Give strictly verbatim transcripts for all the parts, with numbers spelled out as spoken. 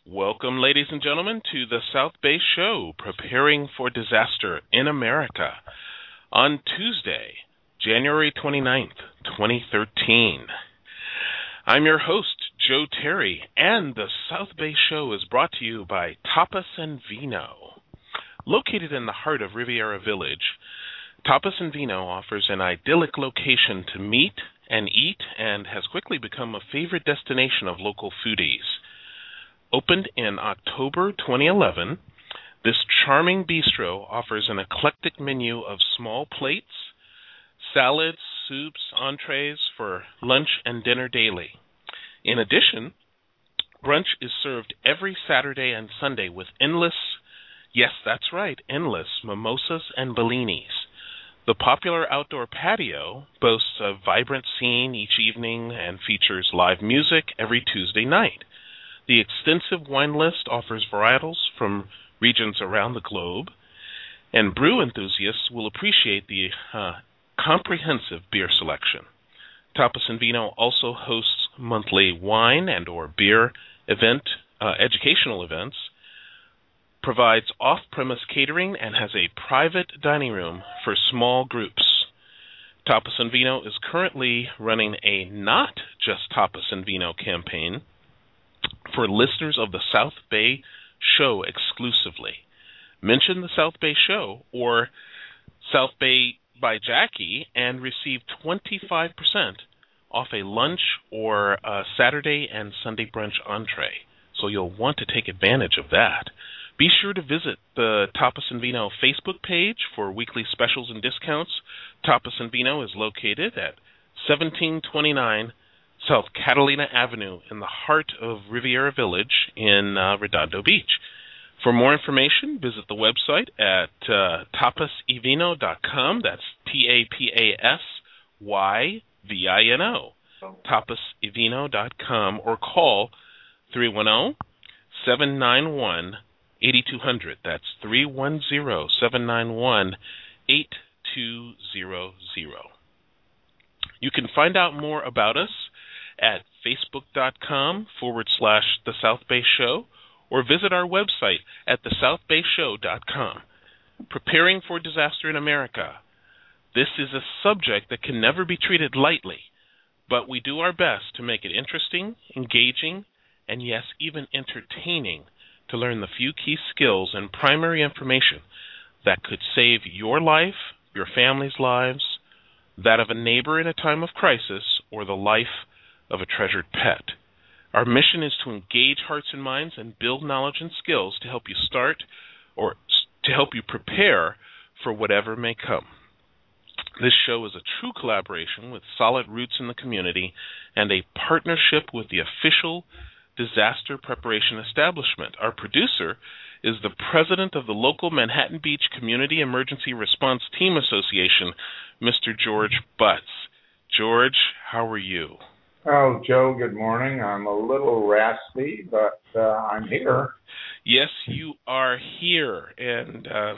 Welcome, ladies and gentlemen, to the South Bay Show, Preparing for Disaster in America, on Tuesday, January twenty-ninth, twenty thirteen. I'm your host, Joe Terry, and the South Bay Show is brought to you by Tapas and Vino. Located in the heart of Riviera Village, Tapas and Vino offers an idyllic location to meet and eat and has quickly become a favorite destination of local foodies. Opened in October twenty eleven, this charming bistro offers an eclectic menu of small plates, salads, soups, entrees for lunch and dinner daily. In addition, brunch is served every Saturday and Sunday with endless, yes, that's right, endless mimosas and bellinis. The popular outdoor patio boasts a vibrant scene each evening and features live music every Tuesday night. The extensive wine list offers varietals from regions around the globe, and brew enthusiasts will appreciate the uh, comprehensive beer selection. Tapas and Vino also hosts monthly wine and or beer event, uh, educational events, provides off-premise catering, and has a private dining room for small groups. Tapas and Vino is currently running a Not Just Tapas and Vino campaign for listeners of the South Bay Show exclusively. Mention the South Bay Show or South Bay by Jackie and receive twenty-five percent off a lunch or a Saturday and Sunday brunch entree. So you'll want to take advantage of that. Be sure to visit the Tapas and Vino Facebook page for weekly specials and discounts. Tapas and Vino is located at seventeen twenty-nine South Catalina Avenue in the heart of Riviera Village in uh, Redondo Beach. For more information, visit the website at uh, tapas y vino dot com. That's T A P A S Y V I N O, tapas y vino dot com, or call three one zero, seven nine one, eight two zero zero. That's three one zero, seven nine one, eight two zero zero. You can find out more about us at facebook.com forward slash The South Bay Show, or visit our website at the south bay show dot com. Preparing for Disaster in America. This is a subject that can never be treated lightly, but we do our best to make it interesting, engaging, and yes, even entertaining to learn the few key skills and primary information that could save your life, your family's lives, that of a neighbor in a time of crisis, or the life of a treasured pet. Our mission is to engage hearts and minds and build knowledge and skills to help you start or to help you prepare for whatever may come. This show is a true collaboration with solid roots in the community and a partnership with the official disaster preparation establishment. Our producer is the president of the local Manhattan Beach Community Emergency Response Team Association, Mister George Butts. George, how are you? Oh, Joe, good morning. I'm a little raspy, but uh, I'm here. Yes, you are here. And uh,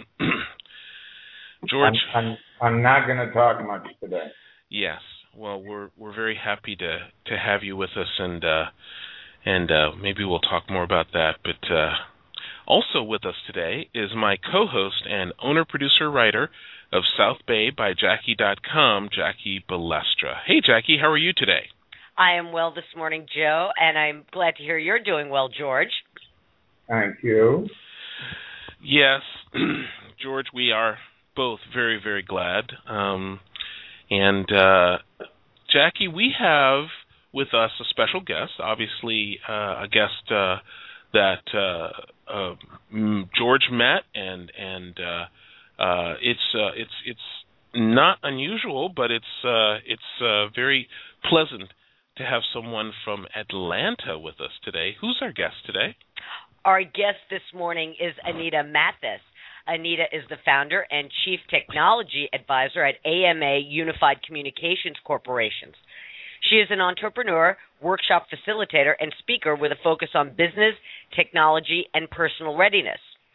George, I'm, I'm, I'm not going to talk much today. Yes. Well, we're we're very happy to, to have you with us, and uh, and uh, maybe we'll talk more about that. But uh, also with us today is my co-host and owner, producer, writer of South Bay by Jackie dot com, Jackie Balestra. Hey, Jackie, how are you today? I am well this morning, Joe, and I'm glad to hear you're doing well, George. Thank you. Yes, George, we are both very, very glad. Um, and, uh, Jackie, we have with us a special guest, obviously uh, a guest uh, that uh, uh, George met, and and uh, uh, it's uh, it's it's not unusual, but it's uh, it's uh, very pleasant to have someone from Atlanta with us today. Who's our guest today? Our guest this morning is Anita Mathis. Anita is the founder and chief technology advisor at A M A Unified Communications Corporations. She is an entrepreneur, workshop facilitator, and speaker with a focus on business, technology, and personal readiness.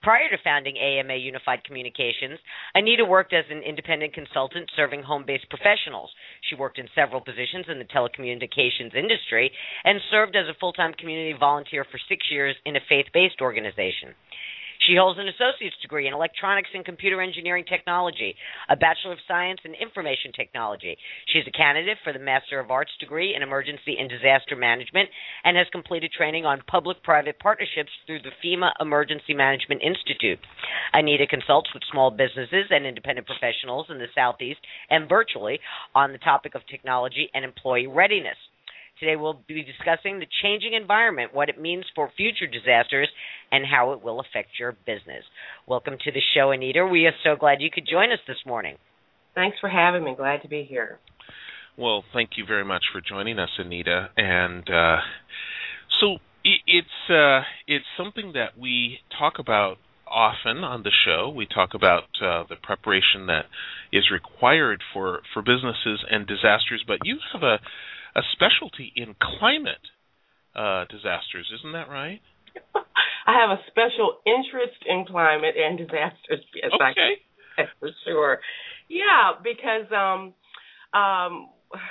Prior to founding A M A Unified Communications, Anita worked as an independent consultant serving home-based professionals. She worked in several positions in the telecommunications industry and served as a full-time community volunteer for six years in a faith-based organization. She holds an associate's degree in electronics and computer engineering technology, a Bachelor of Science in Information Technology. She's a candidate for the Master of Arts degree in Emergency and Disaster Management and has completed training on public-private partnerships through the FEMA Emergency Management Institute. Anita consults with small businesses and independent professionals in the Southeast and virtually on the topic of technology and employee readiness. Today we'll be discussing the changing environment, what it means for future disasters, and how it will affect your business. Welcome to the show, Anita. We are so glad you could join us this morning. Thanks for having me. Glad to be here. Well, thank you very much for joining us, Anita. And uh, so it's uh, it's something that we talk about often on the show. We talk about uh, the preparation that is required for, for businesses and disasters, but you have a a specialty in climate uh, disasters, isn't that right? I have a special interest in climate and disasters. Yes, okay. I can, for sure. Yeah, because um, um,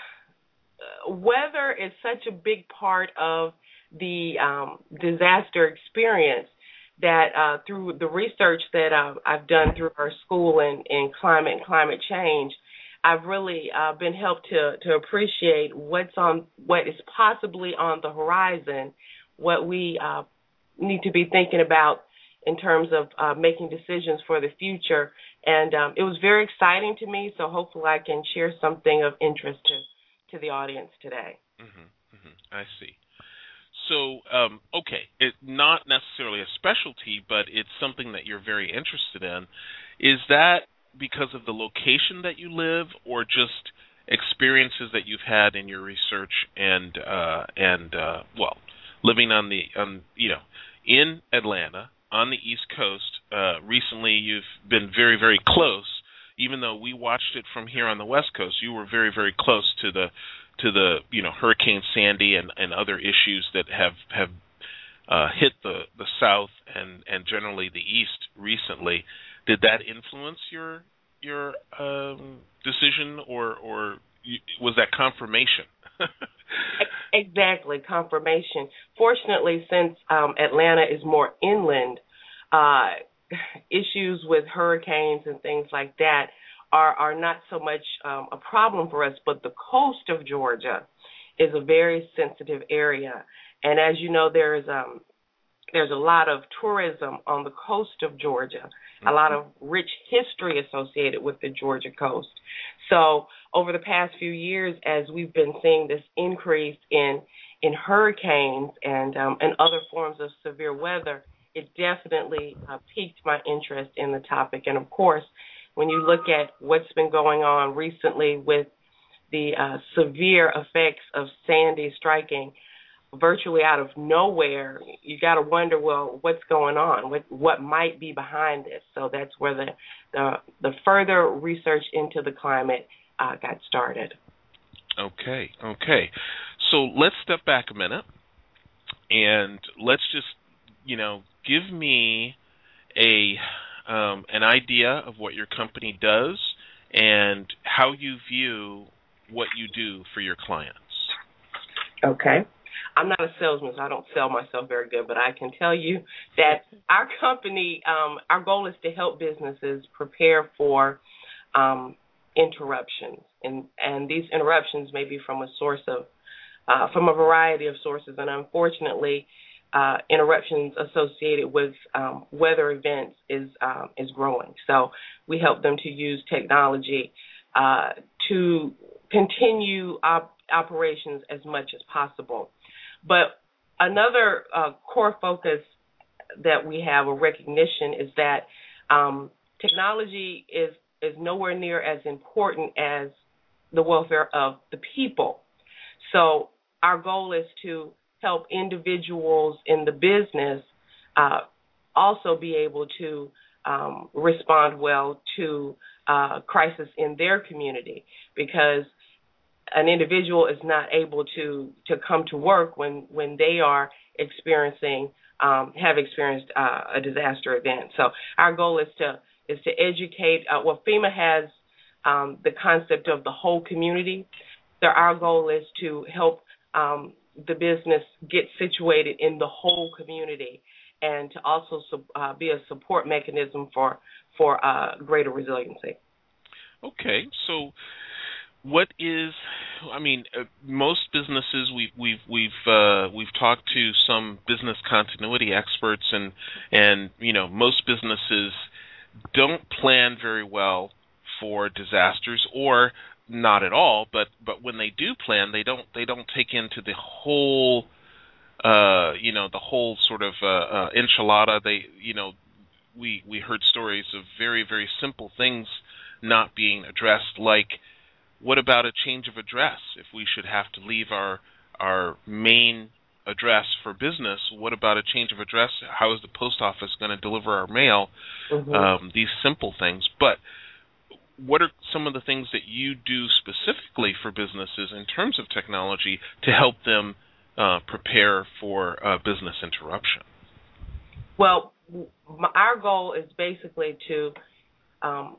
weather is such a big part of the um, disaster experience that uh, through the research that uh, I've done through our school in, in climate and climate change, I've really uh, been helped to, to appreciate what's on, what is possibly on the horizon, what we uh, need to be thinking about in terms of uh, making decisions for the future. And um, it was very exciting to me, so hopefully I can share something of interest to, to the audience today. Mm-hmm, mm-hmm, I see. So, um, okay, it, not necessarily a specialty, but it's something that you're very interested in. Is that because of the location that you live, or just experiences that you've had in your research and uh, and uh, well, living on the on you know in Atlanta on the East Coast? Uh, recently, you've been very very close. Even though we watched it from here on the West Coast, you were very very close to the to the you know Hurricane Sandy and, and other issues that have have uh, hit the, the South and, and generally the East recently. Did that influence your your um, decision, or or was that confirmation? Exactly, confirmation. Fortunately, since um, Atlanta is more inland, uh, issues with hurricanes and things like that are, are not so much um, a problem for us, but the coast of Georgia is a very sensitive area. And as you know, there is um, there's a lot of tourism on the coast of Georgia, a lot of rich history associated with the Georgia coast. So over the past few years, as we've been seeing this increase in in hurricanes and um, and other forms of severe weather, it definitely uh, piqued my interest in the topic. And of course, when you look at what's been going on recently with the uh, severe effects of Sandy striking virtually out of nowhere, you got to wonder, well, what's going on? What what might be behind this? So that's where the the, the further research into the climate uh, got started. Okay, okay. So let's step back a minute and let's just, you know, give me a um, an idea of what your company does and how you view what you do for your clients. Okay. I'm not a salesman, so I don't sell myself very good, but I can tell you that our company, um, our goal is to help businesses prepare for um, interruptions, and, and these interruptions may be from a source of, uh, from a variety of sources, and unfortunately, uh, interruptions associated with um, weather events is um, is growing. So we help them to use technology uh, to continue op- operations as much as possible. But another uh, core focus that we have, a recognition, is that um, technology is, is nowhere near as important as the welfare of the people. So our goal is to help individuals in the business uh, also be able to um, respond well to uh, crisis in their community, because an individual is not able to, to come to work when, when they are experiencing um, have experienced uh, a disaster event. So our goal is to is to educate. Uh, well, FEMA has um, the concept of the whole community. So our goal is to help um, the business get situated in the whole community, and to also uh, be a support mechanism for for uh, greater resiliency. Okay, so what is? I mean, uh, most businesses we, we've we've uh, we've talked to some business continuity experts, and and you know most businesses don't plan very well for disasters, or not at all. But but when they do plan, they don't they don't take into the whole uh, you know the whole sort of uh, uh, enchilada. They you know we we heard stories of very very simple things not being addressed, like what about a change of address? If we should have to leave our our main address for business, what about a change of address? How is the post office going to deliver our mail? Mm-hmm. Um, these simple things. But what are some of the things that you do specifically for businesses in terms of technology to help them uh, prepare for uh, business interruption? Well, our goal is basically to um,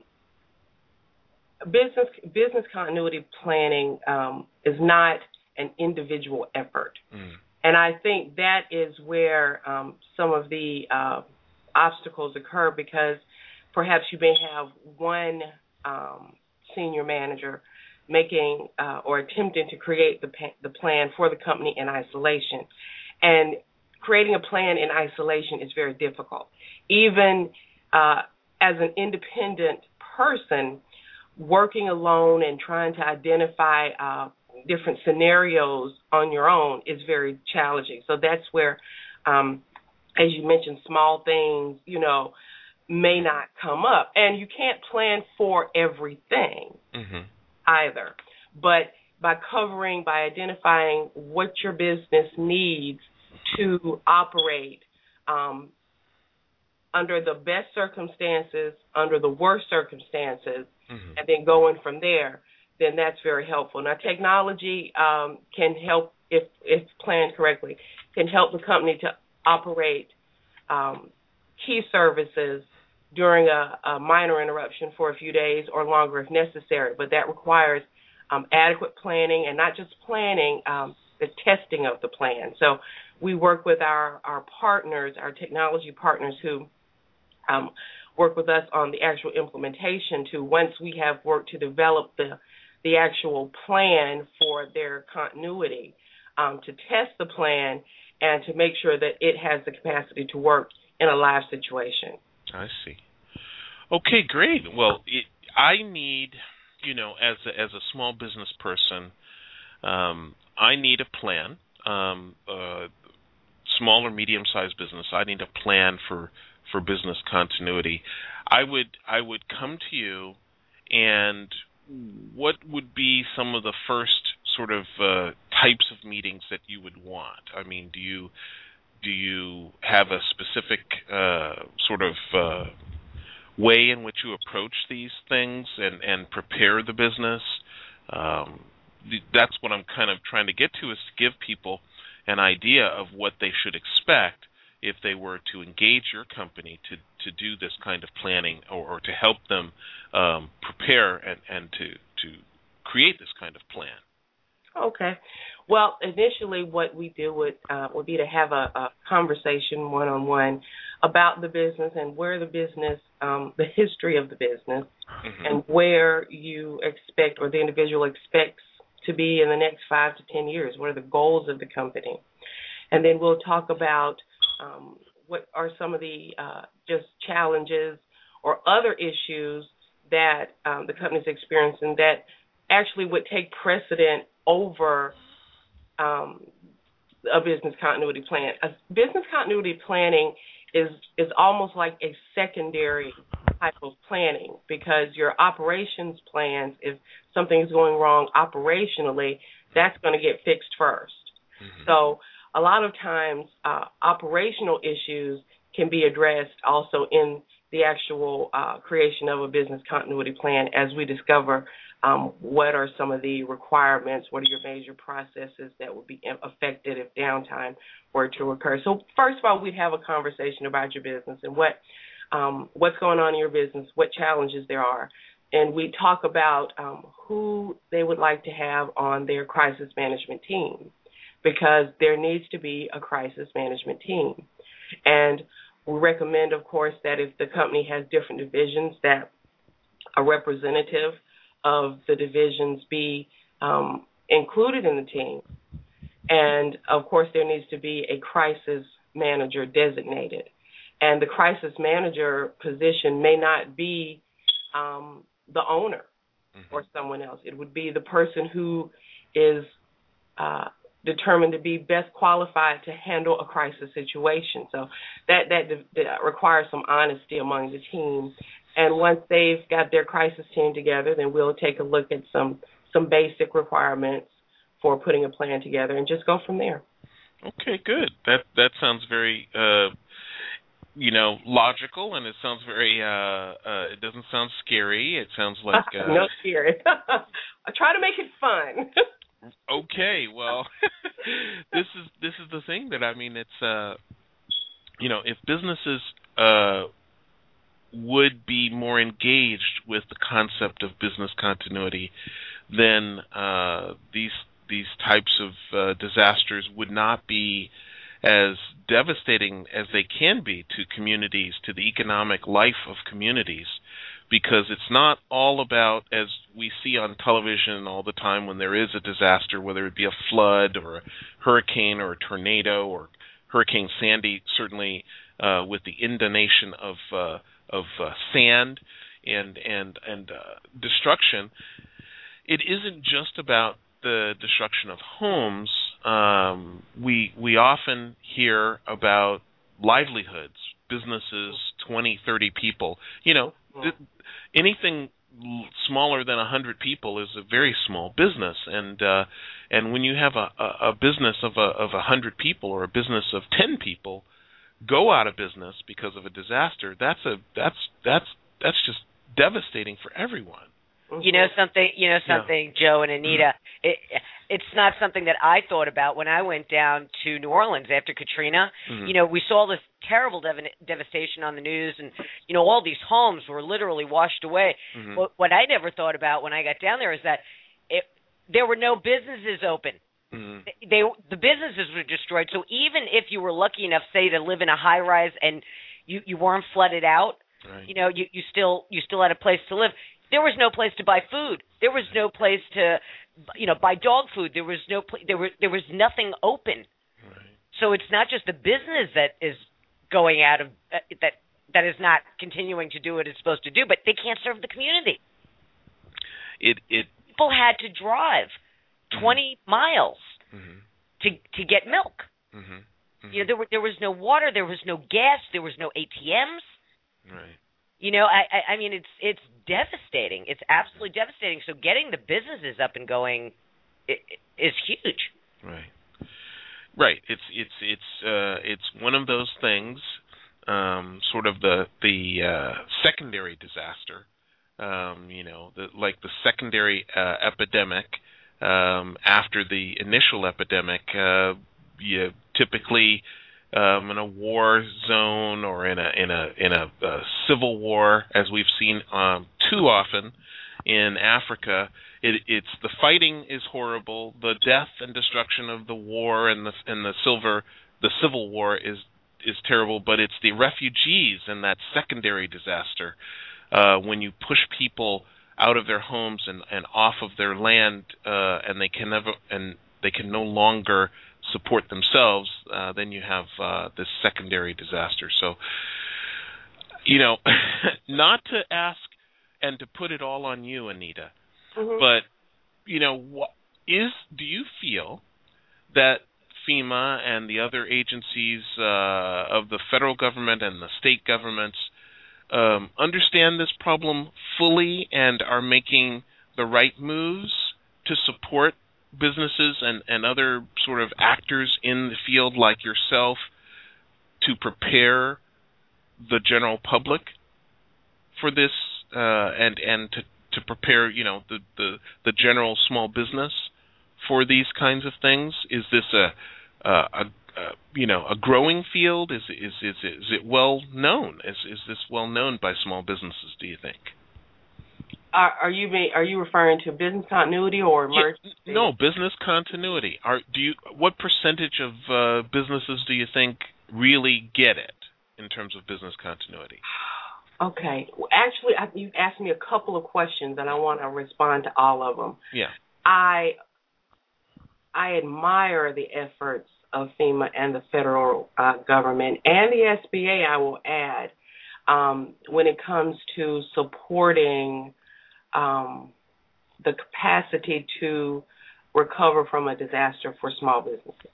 business business continuity planning um, is not an individual effort. Mm. And I think that is where um, some of the uh, obstacles occur, because perhaps you may have one um, senior manager making uh, or attempting to create the, pa- the plan for the company in isolation. And creating a plan in isolation is very difficult. Even uh, as an independent person, working alone and trying to identify uh, different scenarios on your own is very challenging. So that's where, um, as you mentioned, small things, you know, may not come up. And you can't plan for everything mm-hmm. either. But by covering, by identifying what your business needs to operate um, under the best circumstances, under the worst circumstances, mm-hmm. and then going from there, then that's very helpful. Now, technology um, can help, if, if planned correctly, can help the company to operate um, key services during a, a minor interruption for a few days or longer if necessary. But that requires um, adequate planning, and not just planning, um, the testing of the plan. So we work with our, our partners, our technology partners who um, work with us on the actual implementation to, once we have worked to develop the the actual plan for their continuity, um, to test the plan and to make sure that it has the capacity to work in a live situation. I see. Okay, great. Well, it, I need, you know, as a, as a small business person, um, I need a plan. Um, uh, small or medium-sized business, I need a plan for, for business continuity. I would I would come to you, and what would be some of the first sort of uh, types of meetings that you would want? I mean, do you do you have a specific uh, sort of uh, way in which you approach these things and, and prepare the business? Um, that's what I'm kind of trying to get to, is to give people an idea of what they should expect if they were to engage your company to, to do this kind of planning, or, or to help them um, prepare and, and to, to create this kind of plan. Okay. Well, initially what we do would, uh, would be to have a, a conversation one-on-one about the business and where the business, um, the history of the business, mm-hmm. and where you expect, or the individual expects to be in the next five to ten years. What are the goals of the company? And then we'll talk about um, what are some of the uh, just challenges or other issues that um, the company is experiencing that actually would take precedent over um, a business continuity plan. A business continuity planning is is almost like a secondary type of planning, because your operations plans, if something is going wrong operationally, that's going to get fixed first. Mm-hmm. So a lot of times uh, operational issues can be addressed also in the actual uh, creation of a business continuity plan, as we discover Um, what are some of the requirements? What are your major processes that would be affected if downtime were to occur? So first of all, we'd have a conversation about your business and what um, what's going on in your business, what challenges there are. And we talk about um, who they would like to have on their crisis management team, because there needs to be a crisis management team. And we recommend, of course, that if the company has different divisions, that a representative of the divisions be um, included in the team. And, of course, there needs to be a crisis manager designated. And the crisis manager position may not be um, the owner mm-hmm. or someone else. It would be the person who is uh, determined to be best qualified to handle a crisis situation. So that, that, that requires some honesty among the team. And once they've got their crisis team together, then we'll take a look at some, some basic requirements for putting a plan together and just go from there. Okay, good. That that sounds very, uh, you know, logical, and it sounds very, uh, uh, it doesn't sound scary. It sounds like... Uh, no scary. I try to make it fun. Okay, well, this is this is the thing that, I mean, it's, uh, you know, if businesses uh, would be more engaged with the concept of business continuity, then uh, these these types of uh, disasters would not be as devastating as they can be to communities, to the economic life of communities, because it's not all about, as we see on television all the time when there is a disaster, whether it be a flood or a hurricane or a tornado or Hurricane Sandy, certainly uh, with the inundation of uh, of uh, sand and and and uh, destruction. It isn't just about the destruction of homes. Um, we we often hear about livelihoods, businesses, twenty, thirty people. You know, th- anything smaller than one hundred people is a very small business, and uh, and when you have a, a, a business of a of one hundred people or a business of ten people go out of business because of a disaster, that's a that's that's that's just devastating for everyone. You know something, you know something, yeah. Joe and Anita, it, it's not something that I thought about when I went down to New Orleans after Katrina. Mm-hmm. You know, we saw this terrible dev- devastation on the news, and, you know, all these homes were literally washed away. Mm-hmm. What, what I never thought about when I got down there is that it, there were no businesses open. Mm-hmm. They, the businesses were destroyed. So even if you were lucky enough, say, to live in a high-rise and you, you weren't flooded out, right. you know, you, you still you still had a place to live. There was no place to buy food. There was no place to, you know, buy dog food. There was no pl- there were there was nothing open. Right. So it's not just the business that is going out of uh, that that is not continuing to do what it's supposed to do, but they can't serve the community. It it people had to drive twenty mm-hmm. miles mm-hmm. to to get milk. Mm-hmm. Mm-hmm. You know, there were there was no water, there was no gas, there was no A T Ms. Right. You know, I, I mean, it's it's devastating. It's absolutely devastating. So getting the businesses up and going is huge. Right, right. It's it's it's uh, it's one of those things, um, sort of the the uh, secondary disaster. Um, you know, the, like the secondary uh, epidemic um, after the initial epidemic. Uh, you typically. Um, in a war zone or in a in a in a, a civil war, as we've seen um, too often in Africa, it, it's the fighting is horrible. The death and destruction of the war and the and the silver the civil war is is terrible. But it's the refugees and that secondary disaster uh, when you push people out of their homes and, and off of their land, uh, and they can never and they can no longer support themselves, uh, then you have uh, this secondary disaster. So, you know, not to ask and to put it all on you, Anita, mm-hmm. but, you know, what is, do you feel that FEMA and the other agencies uh, of the federal government and the state governments um, understand this problem fully and are making the right moves to support businesses and, and other sort of actors in the field like yourself to prepare the general public for this uh, and and to, to prepare, you know, the, the, the general small business for these kinds of things? Is this a, a, a, a you know, a growing field? Is is is is it well known? Is is this well known by small businesses, do you think? Are, are you are you referring to business continuity or emergency? Yeah, no, business continuity. Are do you what percentage of uh, businesses do you think really get it in terms of business continuity? Okay. Well, actually, I, you've asked me a couple of questions, and I want to respond to all of them. Yeah. I I admire the efforts of FEMA and the federal uh, government and the S B A, I will add, um, when it comes to supporting um, the capacity to recover from a disaster for small businesses.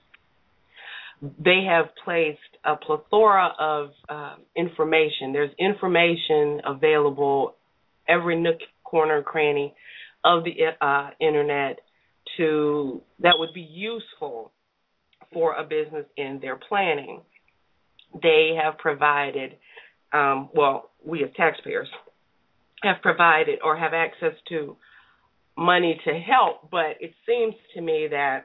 They have placed a plethora of uh, information. There's information available every nook, corner, cranny of the uh, internet to that would be useful for a business in their planning. They have provided, um, well, we as taxpayers have provided or have access to money to help, but it seems to me that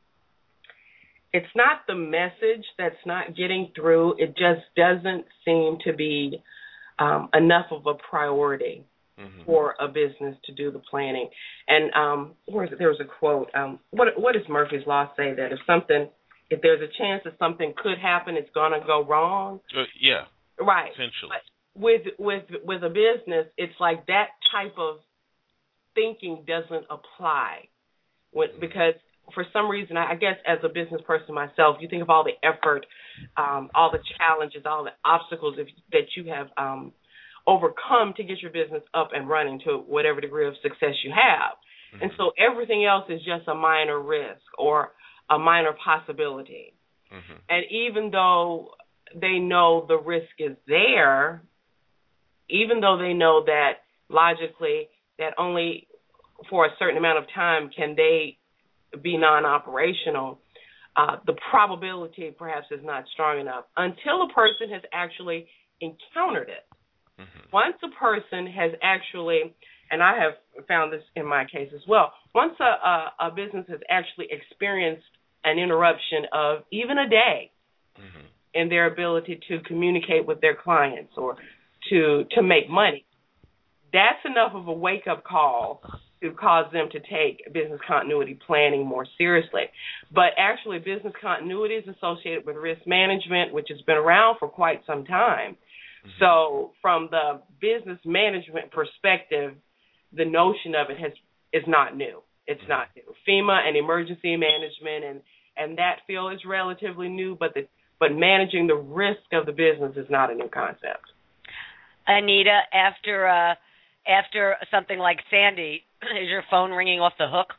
it's not the message that's not getting through. It just doesn't seem to be um, enough of a priority mm-hmm. for a business to do the planning. And um, where is it? There was a quote. Um, what what does Murphy's Law say? That if something, if there's a chance that something could happen, it's going to go wrong. Uh, yeah. Right. Essentially. But with with with a business, it's like that type of thinking doesn't apply, when, mm-hmm. because. For some reason, I guess as a business person myself, you think of all the effort, um, all the challenges, all the obstacles if, that you have um, overcome to get your business up and running to whatever degree of success you have. Mm-hmm. And so everything else is just a minor risk or a minor possibility. Mm-hmm. And even though they know the risk is there, even though they know that logically that only for a certain amount of time can they be non-operational, uh, the probability perhaps is not strong enough until a person has actually encountered it. Mm-hmm. Once a person has actually, and I have found this in my case as well, once a, a, a business has actually experienced an interruption of even a day mm-hmm. in their ability to communicate with their clients or to to make money, that's enough of a wake-up call to cause them to take business continuity planning more seriously. But actually, business continuity is associated with risk management, which has been around for quite some time. Mm-hmm. So from the business management perspective, the notion of it has is not new. It's mm-hmm. not new. FEMA and emergency management and, and that field is relatively new, but the but managing the risk of the business is not a new concept. Anita, after uh, after something like Sandy, is your phone ringing off the hook?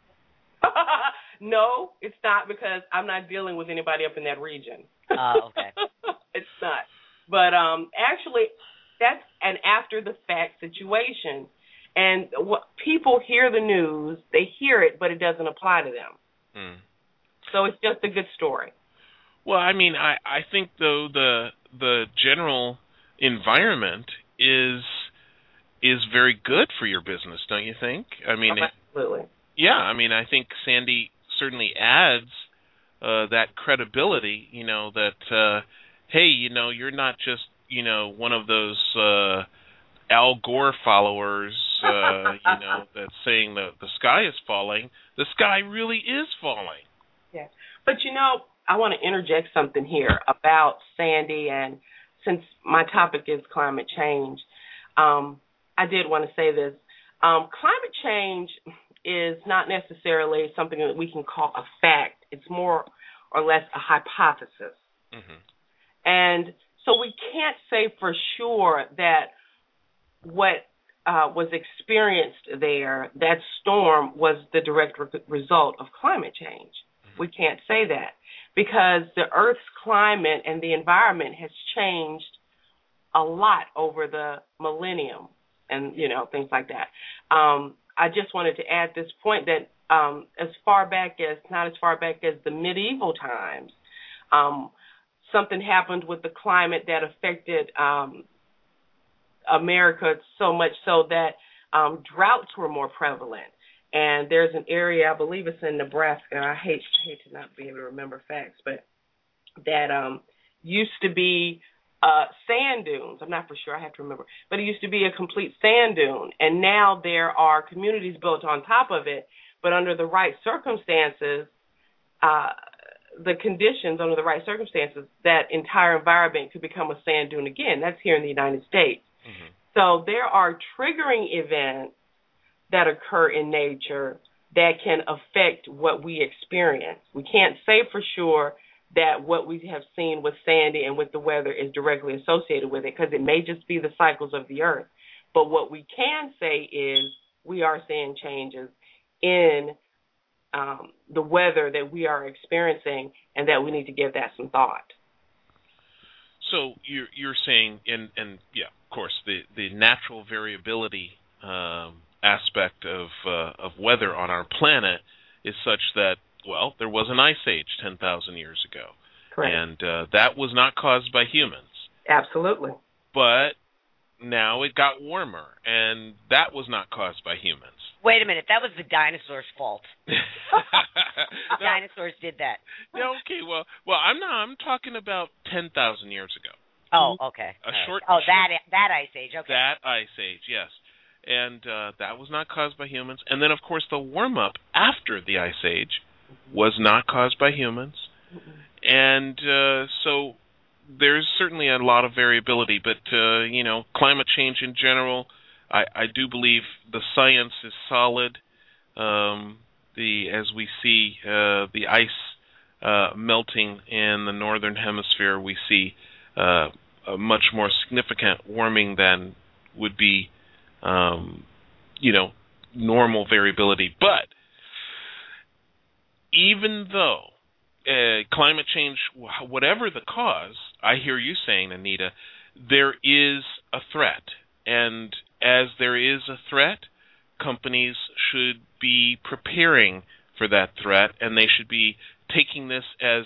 No, it's not, because I'm not dealing with anybody up in that region. Oh, uh, okay. It's not. But um, actually, that's an after-the-fact situation. And what, people hear the news, they hear it, but it doesn't apply to them. Mm. So it's just a good story. Well, I mean, I, I think, though, the the general environment is is very good for your business, don't you think? I mean, oh, absolutely. It, yeah, I mean, I think Sandy certainly adds uh, that credibility, you know, that, uh, hey, you know, you're not just, you know, one of those uh, Al Gore followers, uh, you know, that's saying the, the sky is falling. The sky really is falling. Yeah. But, you know, I want to interject something here about Sandy, and since my topic is climate change, um, I did want to say this. Um, climate change is not necessarily something that we can call a fact. It's more or less a hypothesis. Mm-hmm. And so we can't say for sure that what uh, was experienced there, that storm, was the direct re- result of climate change. Mm-hmm. We can't say that because the Earth's climate and the environment has changed a lot over the millennium. And, you know, things like that. Um, I just wanted to add this point that um, as far back as, not as far back as the medieval times, um, something happened with the climate that affected um, America so much so that um, droughts were more prevalent. And there's an area, I believe it's in Nebraska. I hate hate to not be able to remember facts, but that um, used to be uh, sand dunes. I'm not for sure. I have to remember. But it used to be a complete sand dune. And now there are communities built on top of it. But under the right circumstances, uh, the conditions, under the right circumstances, that entire environment could become a sand dune again. That's here in the United States. Mm-hmm. So there are triggering events that occur in nature that can affect what we experience. We can't say for sure that what we have seen with Sandy and with the weather is directly associated with it, because it may just be the cycles of the earth. But what we can say is we are seeing changes in um, the weather that we are experiencing, and that we need to give that some thought. So you're you're saying, and and yeah, of course, the the natural variability um, aspect of uh, of weather on our planet is such that, well, there was an ice age ten thousand years ago. Correct. And uh, that was not caused by humans. Absolutely. But now it got warmer, and that was not caused by humans. Wait a minute, that was the dinosaurs' fault. no, Dinosaurs did that. No, okay, well, well, I'm not. I'm talking about ten thousand years ago. Oh, okay. A right. short. Oh, short, that that ice age. Okay. That ice age, yes, and uh, that was not caused by humans. And then, of course, the warm up after the ice age was not caused by humans, and uh, so there's certainly a lot of variability. But uh, you know, climate change in general, I, I do believe the science is solid. Um, the as we see uh, the ice uh, melting in the northern hemisphere, we see uh, a much more significant warming than would be, um, you know, normal variability. But even though uh, climate change, whatever the cause, I hear you saying, Anita, there is a threat. And as there is a threat, companies should be preparing for that threat, and they should be taking this as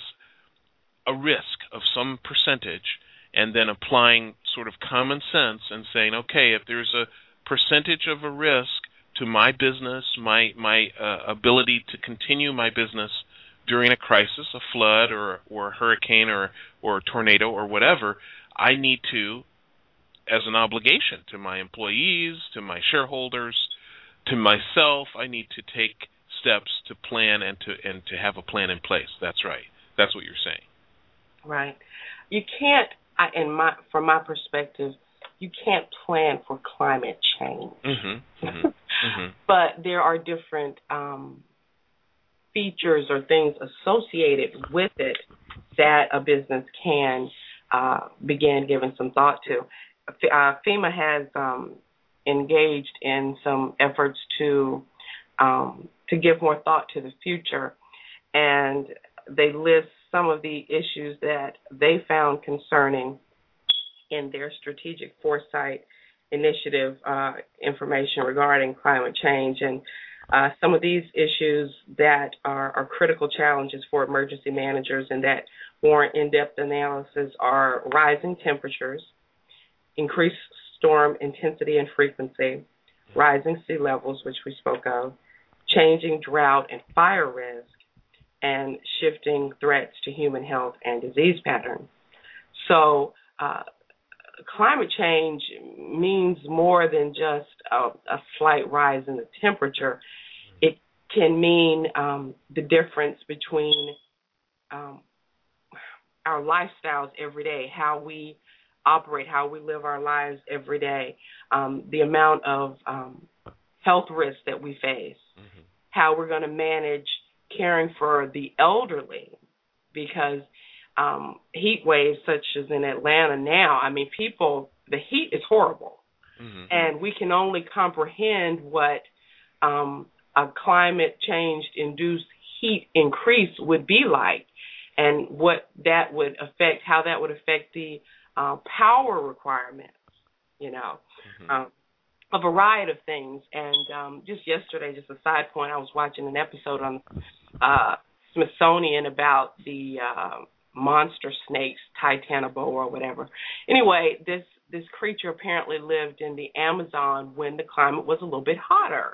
a risk of some percentage and then applying sort of common sense and saying, okay, if there's a percentage of a risk to my business, my my uh, ability to continue my business during a crisis, a flood or or a hurricane or or a tornado or whatever, I need to, as an obligation to my employees, to my shareholders, to myself, I need to take steps to plan and to and to have a plan in place. That's right. That's what you're saying. Right. You can't, I, in my from my perspective, you can't plan for climate change. Mm-hmm. Mm-hmm. Mm-hmm. But there are different um, features or things associated with it that a business can uh, begin giving some thought to. Uh, FEMA has um, engaged in some efforts to um, to give more thought to the future, and they list some of the issues that they found concerning in their strategic foresight initiative uh, information regarding climate change. And uh, some of these issues that are, are critical challenges for emergency managers and that warrant in-depth analysis are rising temperatures, increased storm intensity and frequency, rising sea levels, which we spoke of, changing drought and fire risk, and shifting threats to human health and disease patterns. So uh, climate change means more than just a, a slight rise in the temperature. It can mean um, the difference between um, our lifestyles every day, how we operate, how we live our lives every day, um, the amount of um, health risks that we face, mm-hmm. how we're going to manage caring for the elderly, because um, heat waves such as in Atlanta now, I mean, people, the heat is horrible. Mm-hmm. And we can only comprehend what um, a climate change-induced heat increase would be like, and what that would affect, how that would affect the uh, power requirements, you know. Mm-hmm. Um, a variety of things. And um, just yesterday, just a side point, I was watching an episode on uh, Smithsonian about the uh, monster snakes, Titanoboa or whatever. Anyway, this this creature apparently lived in the Amazon when the climate was a little bit hotter.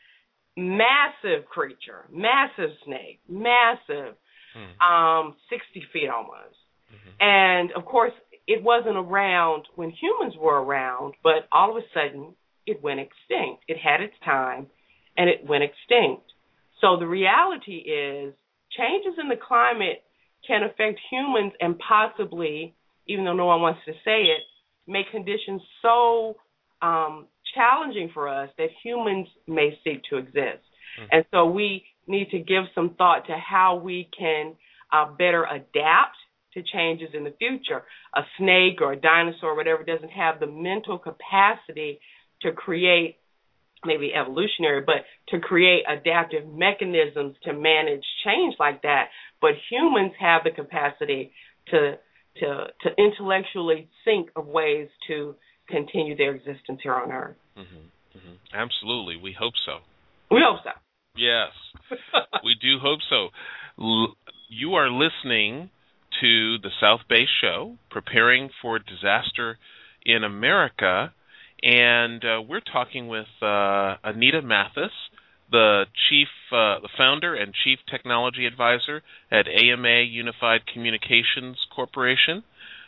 Massive creature, massive snake, massive, mm. um, sixty feet almost. Mm-hmm. And, of course, it wasn't around when humans were around, but all of a sudden it went extinct. It had its time, and it went extinct. So the reality is changes in the climate can affect humans and possibly, even though no one wants to say it, make conditions so um, challenging for us that humans may cease to exist. Mm-hmm. And so we need to give some thought to how we can uh, better adapt to changes in the future. A snake or a dinosaur or whatever doesn't have the mental capacity to create, maybe evolutionary, but to create adaptive mechanisms to manage change like that. But humans have the capacity to to to intellectually think of ways to continue their existence here on Earth. Mm-hmm. Mm-hmm. Absolutely. We hope so. We hope so. Yes, we do hope so. L- you are listening to the South Bay Show, Preparing for Disaster in America, and uh, we're talking with uh, Anita Mathis, the chief, uh, the founder and chief technology advisor at A M A Unified Communications Corporation.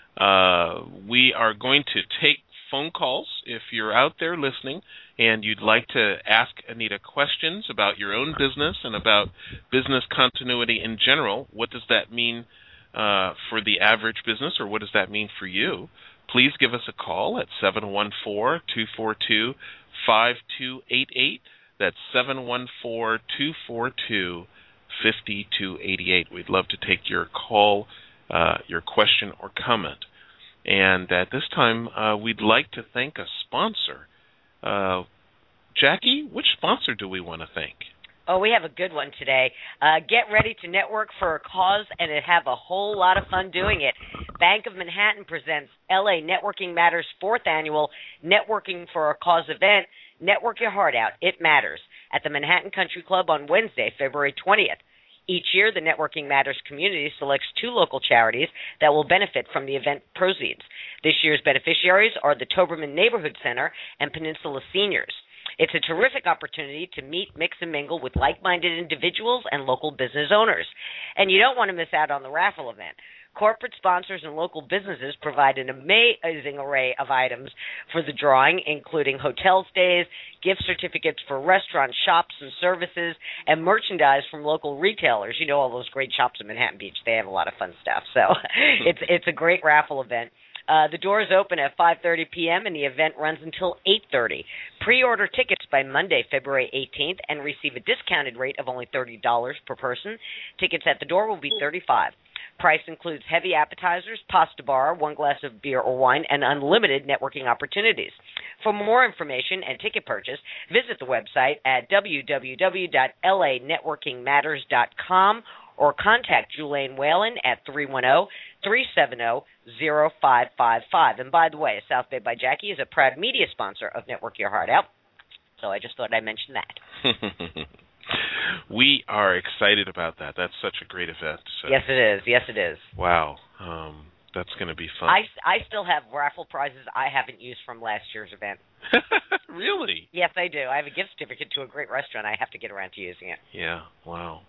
Uh, we are going to take phone calls if you're out there listening and you'd like to ask Anita questions about your own business and about business continuity in general. What does that mean uh, for the average business, or what does that mean for you? Please give us a call at seven one four, two four two, five two eight eight. That's seven one four, two four two, five two eight eight. We'd love to take your call, uh, your question or comment. And at this time, uh, we'd like to thank a sponsor. Uh, Jackie, which sponsor do we want to thank? Oh, we have a good one today. Uh, get ready to network for a cause and have a whole lot of fun doing it. Bank of Manhattan presents L A Networking Matters fourth Annual Networking for a Cause event. Network your heart out. It matters. At the Manhattan Country Club on Wednesday, February twentieth. Each year, the Networking Matters community selects two local charities that will benefit from the event proceeds. This year's beneficiaries are the Toberman Neighborhood Center and Peninsula Seniors. It's a terrific opportunity to meet, mix, and mingle with like-minded individuals and local business owners. And you don't want to miss out on the raffle event. Corporate sponsors and local businesses provide an amazing array of items for the drawing, including hotel stays, gift certificates for restaurants, shops, and services, and merchandise from local retailers. You know, all those great shops in Manhattan Beach, they have a lot of fun stuff. So it's it's a great raffle event. Uh, the doors open at five thirty p.m. and the event runs until eight thirty. Pre-order tickets by Monday, February eighteenth, and receive a discounted rate of only thirty dollars per person. Tickets at the door will be thirty-five dollars. Price includes heavy appetizers, pasta bar, one glass of beer or wine, and unlimited networking opportunities. For more information and ticket purchase, visit the website at w w w dot l a networking matters dot com or contact Julian Whalen at three one zero, three seven zero, zero five five five. And by the way, South Bay by Jackie is a proud media sponsor of Network Your Heart Out, so I just thought I'd mention that. We are excited about that. That's such a great event. So. Yes, it is. Yes, it is. Wow. Um, that's going to be fun. I, I still have raffle prizes I haven't used from last year's event. Really? Yes, I do. I have a gift certificate to a great restaurant. I have to get around to using it. Yeah. Wow.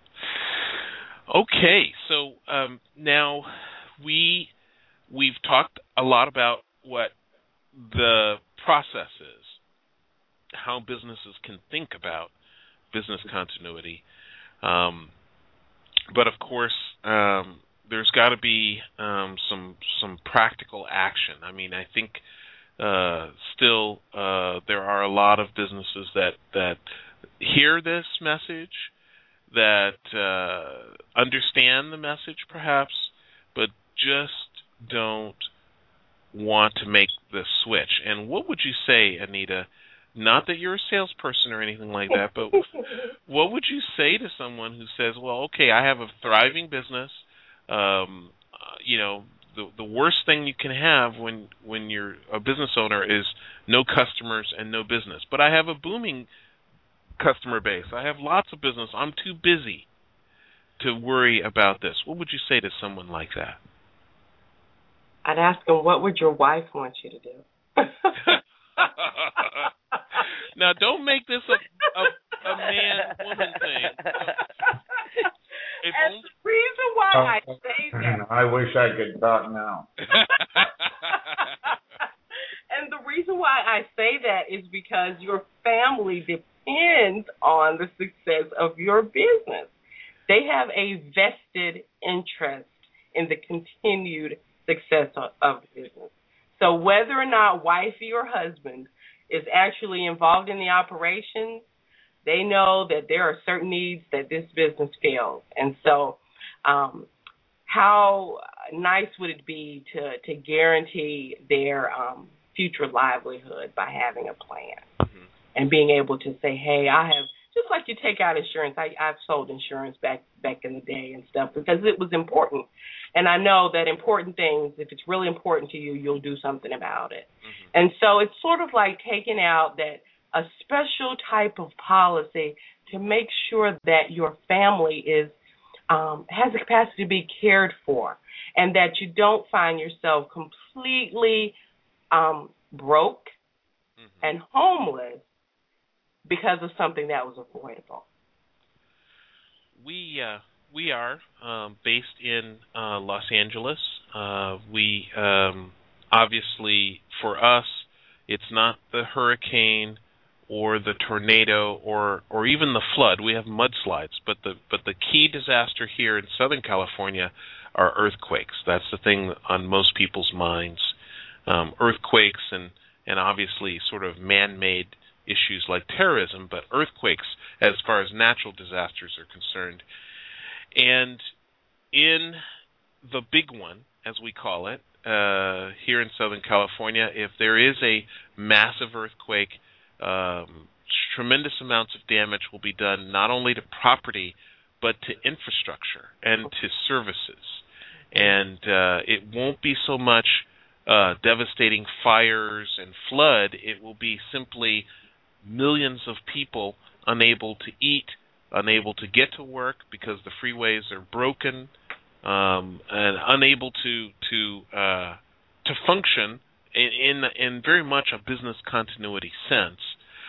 Okay. So um, now we, we've talked a lot about what the process is, how businesses can think about business continuity. Um, but of course, um, there's got to be um, some some practical action. I mean, I think uh, still uh, there are a lot of businesses that that hear this message, that uh, understand the message perhaps, but just don't want to make the switch. And what would you say, Anita? Not that you're a salesperson or anything like that, but what would you say to someone who says, well, okay, I have a thriving business. Um, uh, you know, the the worst thing you can have when, when you're a business owner is no customers and no business. But I have a booming customer base. I have lots of business. I'm too busy to worry about this. What would you say to someone like that? I'd ask them, what would your wife want you to do? Now, don't make this a a, a man-woman thing. If and only... the reason why Oh, I say that, I wish I could talk now. and the reason why I say that is because your family depends on the success of your business. They have a vested interest in the continued success of, of the business. So whether or not wifey or husband is actually involved in the operations, they know that there are certain needs that this business fills. And so um, how nice would it be to, to guarantee their um, future livelihood by having a plan mm-hmm. and being able to say, hey, I have, just like you take out insurance, I, I've sold insurance back, back in the day and stuff because it was important. And I know that important things, if it's really important to you, you'll do something about it. Mm-hmm. And so it's sort of like taking out that a special type of policy to make sure that your family is um, has the capacity to be cared for and that you don't find yourself completely um, broke mm-hmm. and homeless because of something that was avoidable. We uh, we are um, based in uh, Los Angeles. Uh, we um, obviously, for us, it's not the hurricane or the tornado or, or even the flood. We have mudslides, but the but the key disaster here in Southern California are earthquakes. That's the thing on most people's minds. Um, earthquakes and, and obviously sort of man-made issues like terrorism, but earthquakes as far as natural disasters are concerned. And in the big one, as we call it, uh, here in Southern California, if there is a massive earthquake, um, tremendous amounts of damage will be done not only to property, but to infrastructure and to services. And uh, it won't be so much uh, devastating fires and flood. It will be simply millions of people unable to eat, unable to get to work because the freeways are broken, um, and unable to to uh, to function in, in in very much a business continuity sense.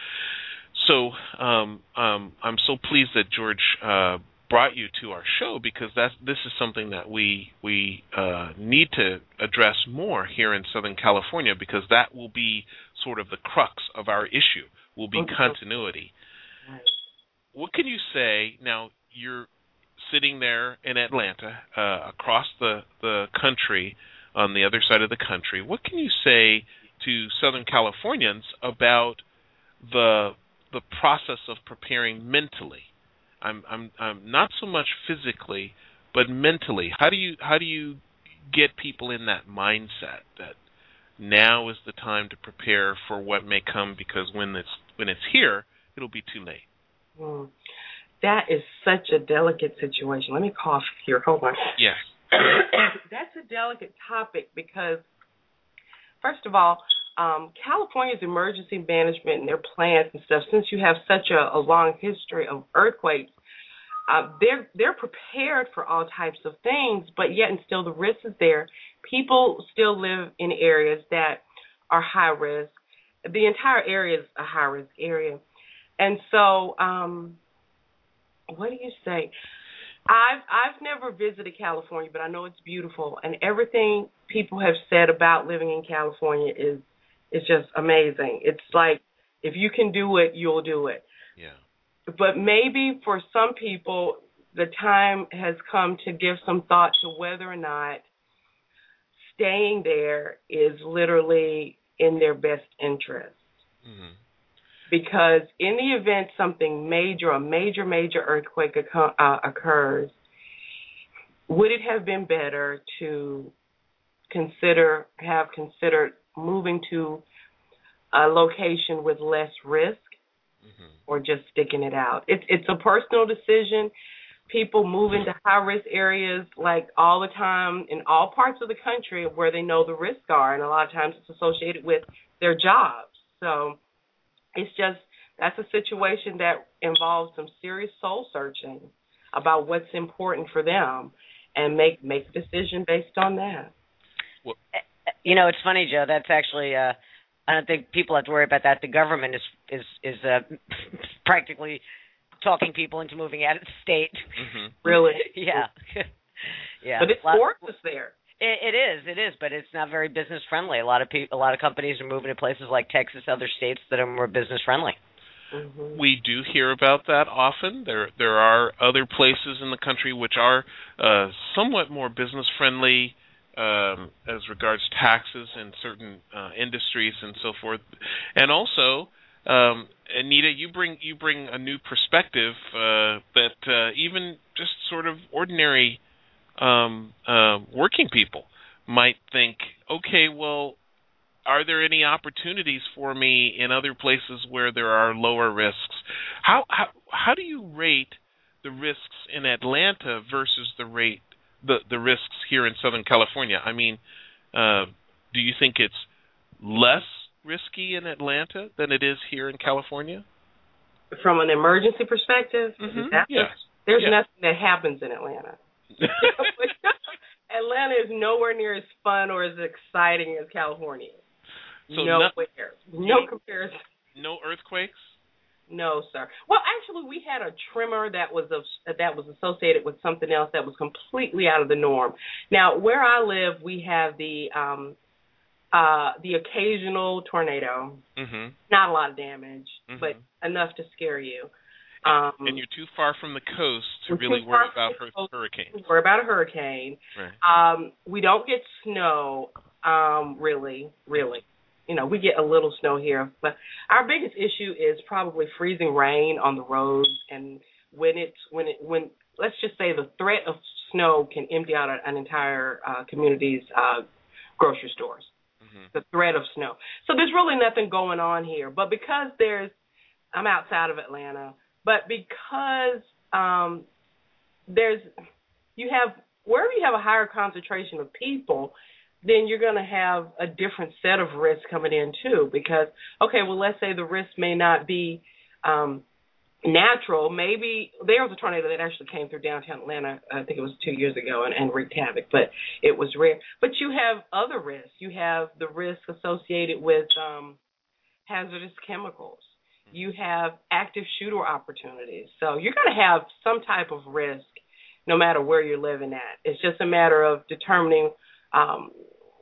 So um, um, I'm so pleased that George uh, brought you to our show because that's this is something that we we uh, need to address more here in Southern California because that will be sort of the crux of our issue. Will be continuity. What can you say now? You're sitting there in Atlanta, uh, across the, the country, on the other side of the country. What can you say to Southern Californians about the the process of preparing mentally? I'm I'm I'm not so much physically, but mentally. How do you how do you get people in that mindset that now is the time to prepare for what may come because when it's when it's here, it'll be too late. Mm. That is such a delicate situation. Let me cough here. Hold on. Yes. That's a delicate topic because, first of all, um, California's emergency management and their plans and stuff, since you have such a, a long history of earthquakes, uh, they're they're prepared for all types of things, but yet and still the risk is there. People still live in areas that are high risk. The entire area is a high risk area. And so, um, what do you say? I've I've never visited California, but I know it's beautiful, and everything people have said about living in California is is just amazing. It's like if you can do it, you'll do it. Yeah. But maybe for some people, the time has come to give some thought to whether or not staying there is literally in their best interest. Mm-hmm. Because in the event something major, a major, major earthquake occur, uh, occurs, would it have been better to consider, have considered moving to a location with less risk, mm-hmm. or just sticking it out? It's it's a personal decision. People move into high-risk areas like all the time in all parts of the country where they know the risks are, and a lot of times it's associated with their jobs. So it's just, that's a situation that involves some serious soul searching about what's important for them and make, make a decision based on that. You know, it's funny, Joe, that's actually uh, I don't think people have to worry about that. The government is is is uh, practically talking people into moving out of the state. Mm-hmm. Really? Yeah. Yeah. But it Lot- forced us there. It, it is, it is, but it's not very business friendly. A lot of people, a lot of companies are moving to places like Texas, other states that are more business friendly. Mm-hmm. We do hear about that often. There, there are other places in the country which are uh, somewhat more business friendly um, as regards taxes in certain uh, industries and so forth. And also, um, Anita, you bring you bring a new perspective uh, that uh, even just sort of ordinary Um, uh, working people might think, okay, well, are there any opportunities for me in other places where there are lower risks? How how how do you rate the risks in Atlanta versus the rate the the risks here in Southern California? I mean, uh, do you think it's less risky in Atlanta than it is here in California? From an emergency perspective, Mm-hmm. that's Yeah. there's yeah. nothing that happens in Atlanta. Atlanta is nowhere near as fun or as exciting as California. So nowhere. No, no comparison. No earthquakes? No, sir. Well, actually, we had a tremor that was of, that was associated with something else that was completely out of the norm. Now, where I live, we have the um, uh, the occasional tornado. Mm-hmm. Not a lot of damage, Mm-hmm. but enough to scare you. And, Um, and you're too far from the coast to we're really too worry far about from the hur- coast. hurricanes. Worry about a hurricane. Right. Um, we don't get snow, um, really, really. You know, we get a little snow here, but our biggest issue is probably freezing rain on the roads, and when it's when it when let's just say the threat of snow can empty out an entire uh, community's uh, grocery stores. Mm-hmm. The threat of snow. So there's really nothing going on here, but because there's, I'm outside of Atlanta. But because um, there's, you have, wherever you have a higher concentration of people, then you're going to have a different set of risks coming in too. Because, okay, well, let's say the risk may not be um, natural. Maybe there was a tornado that actually came through downtown Atlanta, I think it was two years ago, and, and wreaked havoc, but it was rare. But you have other risks. You have the risk associated with um, hazardous chemicals. You have active shooter opportunities. So you're going to have some type of risk no matter where you're living at. It's just a matter of determining um,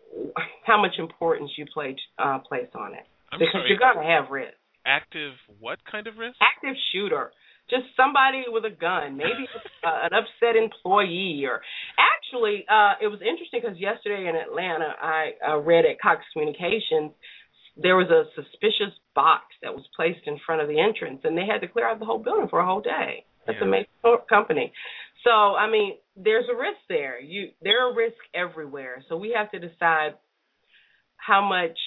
how much importance you place, uh, place on it. I'm because sorry. you're going to have risk. Active what kind of risk? Active shooter. Just somebody with a gun, maybe uh, an upset employee. Or actually, uh, it was interesting because yesterday in Atlanta, I uh, read at Cox Communications, there was a suspicious box that was placed in front of the entrance, and they had to clear out the whole building for a whole day. That's yeah. a major company. So, I mean, there's a risk there. You, there are risks everywhere. So we have to decide how much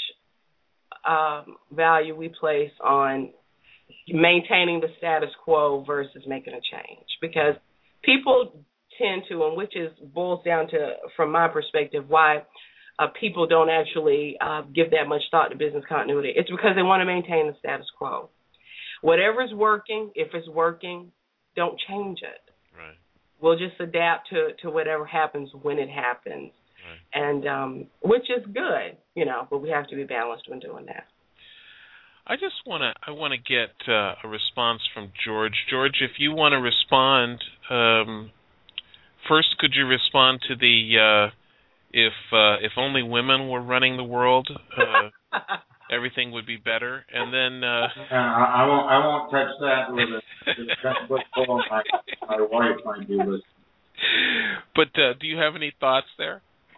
um, value we place on maintaining the status quo versus making a change. Because people tend to, and which is boils down to, from my perspective, why Uh, people don't actually uh, give that much thought to business continuity. It's because they want to maintain the status quo. Whatever's working, if it's working, don't change it. Right. We'll just adapt to, to whatever happens when it happens, Right. and um, which is good, you know. But we have to be balanced when doing that. I just want to I want to get uh, a response from George. George, if you want to respond, um, first, could you respond to the uh, If uh, if only women were running the world, uh, everything would be better. And then uh, uh, I won't I won't touch that with a ten foot pole. My my wife might do this. But uh, do you have any thoughts there?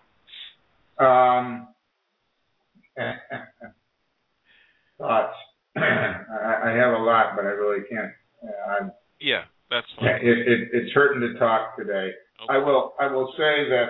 Um, thoughts. I, I have a lot, but I really can't. Uh, I'm, Yeah, that's fine. it, it, it's hurting to talk today. Okay. I will I will say that.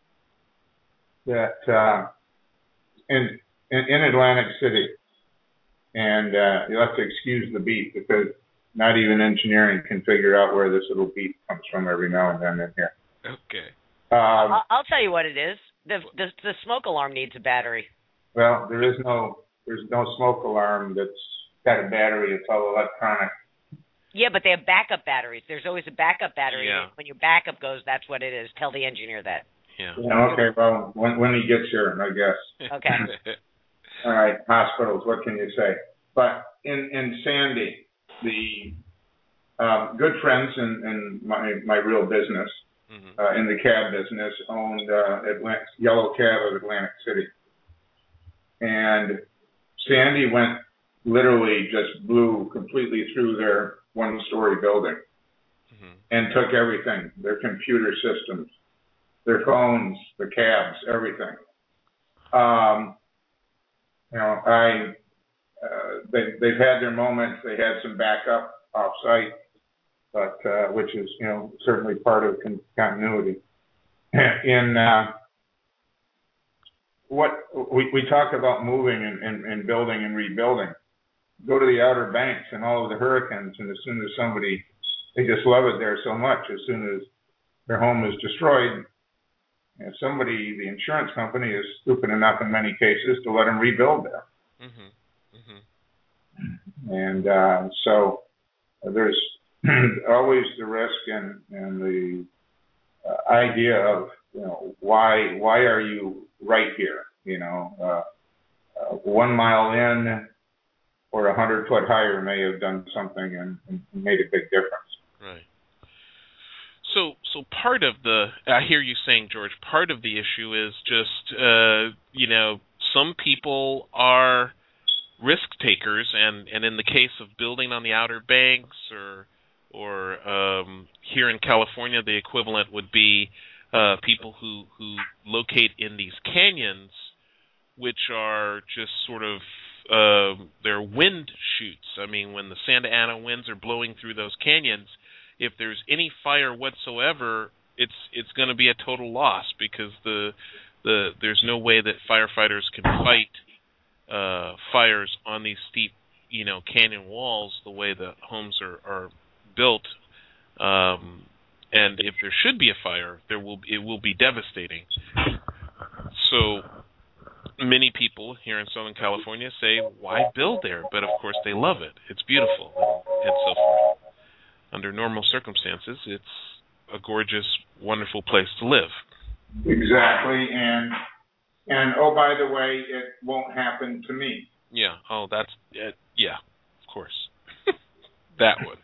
that uh, in, in in Atlantic City, and uh, you'll have to excuse the beep because not even engineering can figure out where this little beep comes from every now and then in here. Okay. Um, I'll, I'll tell you what it is. The, the the smoke alarm needs a battery. well, there is no there's no smoke alarm that's got a battery. It's all electronic. Yeah, but they have backup batteries. There's always a backup battery. Yeah. When your backup goes, that's what it is. Tell the engineer that. Yeah. Yeah, okay, well, when when he gets here, I guess. Okay. all right, hospitals, what can you say? But in, in Sandy, the um, good friends in, in my, my real business, mm-hmm. uh, in the cab business, owned uh, Atlantic, Yellow Cab of Atlantic City. And Sandy went literally just blew completely through their one-story building mm-hmm. and took everything, their computer systems, their phones, the cabs, everything. Um, you know, I uh, they, they've had their moments. They had some backup off-site, but uh, which is, you know, certainly part of con- continuity. In uh, what we, we talk about moving and, and, and building and rebuilding. Go to the Outer Banks and all of the hurricanes, and as soon as somebody, they just love it there so much, as soon as their home is destroyed, you know, somebody, the insurance company, is stupid enough in many cases to let them rebuild there. Mm-hmm. Mm-hmm. And uh, so uh, there's always the risk and, and the uh, idea of, you know, why why are you right here? You know, uh, uh, one mile in or a hundred foot higher may have done something and, and made a big difference. Right. So, so part of the, I hear you saying, George, part of the issue is just, uh, you know, some people are risk takers, and, and in the case of building on the Outer Banks, or, or um, here in California, the equivalent would be uh, people who, who locate in these canyons, which are just sort of, Uh, they're wind chutes. I mean, when the Santa Ana winds are blowing through those canyons, if there's any fire whatsoever, it's it's going to be a total loss, because the the there's no way that firefighters can fight uh, fires on these steep, you know, canyon walls the way the homes are are built. Um, and if there should be a fire, there will it will be devastating. So many people here in Southern California say, why build there? But of course they love it. It's beautiful and, and so forth. Under normal circumstances, it's a gorgeous, wonderful place to live. Exactly. And, and oh, by the way, it won't happen to me. Yeah. Oh, that's, uh, yeah, of course. That one.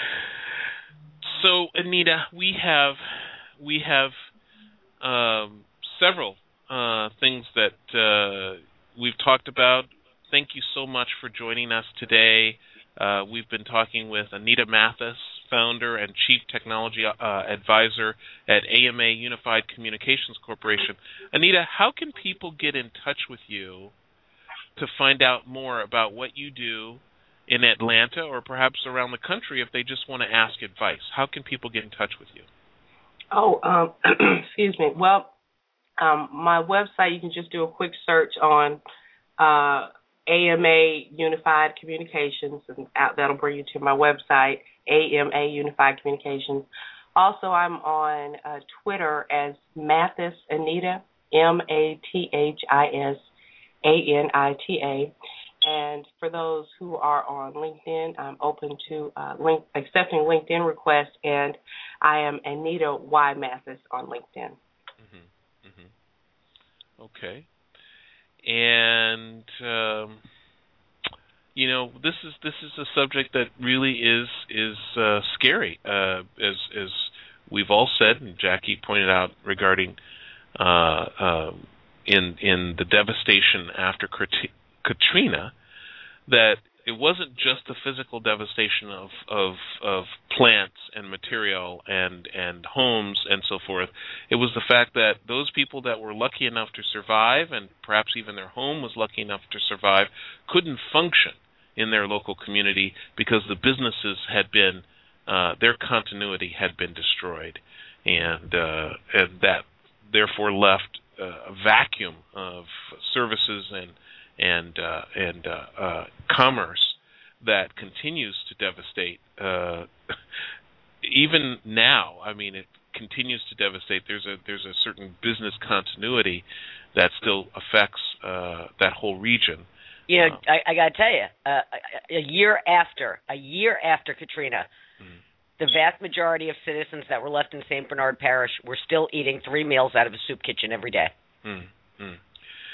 So, Anita, we have, we have um, several Uh, things that uh, we've talked about. Thank you so much for joining us today. Uh, we've been talking with Anita Mathis, founder and chief technology uh, advisor at A M A Unified Communications Corporation. Anita, how can people get in touch with you to find out more about what you do in Atlanta or perhaps around the country if they just want to ask advice? How can people get in touch with you? Oh, um, excuse me. Well, Um, my website, you can just do a quick search on uh, A M A Unified Communications, and out, that'll bring you to my website, A M A Unified Communications. Also, I'm on uh, Twitter as Mathis Anita, M A T H I S A N I T A. And for those who are on LinkedIn, I'm open to uh, link, accepting LinkedIn requests, and I am Anita Y. Mathis on LinkedIn. Okay, and um, you know, this is this is a subject that really is is uh, scary, uh, as as we've all said, and Jackie pointed out regarding uh, uh, in in the devastation after Katrina, that it wasn't just the physical devastation of, of of plants and material and and homes and so forth. It was the fact that those people that were lucky enough to survive, and perhaps even their home was lucky enough to survive, couldn't function in their local community because the businesses had been, uh, their continuity had been destroyed, and uh, and that therefore left uh, a vacuum of services and and uh, and uh, uh, commerce that continues to devastate. Uh, even now, I mean, it continues to devastate. There's a there's a certain business continuity that still affects uh, that whole region. You know, uh, I, I got to tell you, uh, a year after, a year after Katrina, mm-hmm. the vast majority of citizens that were left in Saint Bernard Parish were still eating three meals out of a soup kitchen every day. Mm-hmm.